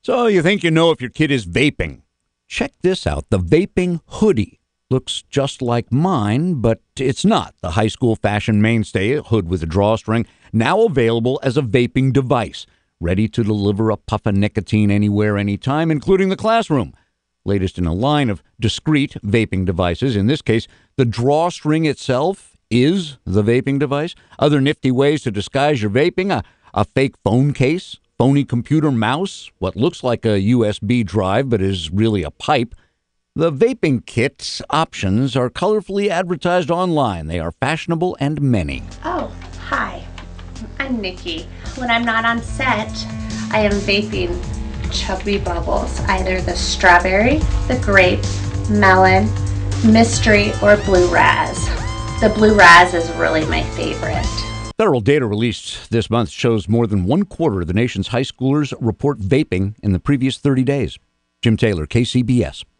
So you think you know if your kid is vaping. Check this out. The vaping hoodie looks just like mine, but it's not. The high school fashion mainstay, a hood with a drawstring, now available as a vaping device, ready to deliver a puff of nicotine anywhere, anytime, including the classroom. Latest in a line of discrete vaping devices. In this case, the drawstring itself is the vaping device. Other nifty ways to disguise your vaping, a fake phone case, phony computer mouse, what looks like a USB drive but is really a pipe. The vaping kit's options are colorfully advertised online. They are fashionable and many. Oh, hi. I'm Nikki. When I'm not on set, I am vaping Chubby Bubbles, either the strawberry, the grape, melon, mystery, or blue raz. The blue raz is really my favorite. Federal data released this month shows more than 1/4 of the nation's high schoolers report vaping in the previous 30 days. Jim Taylor, KCBS.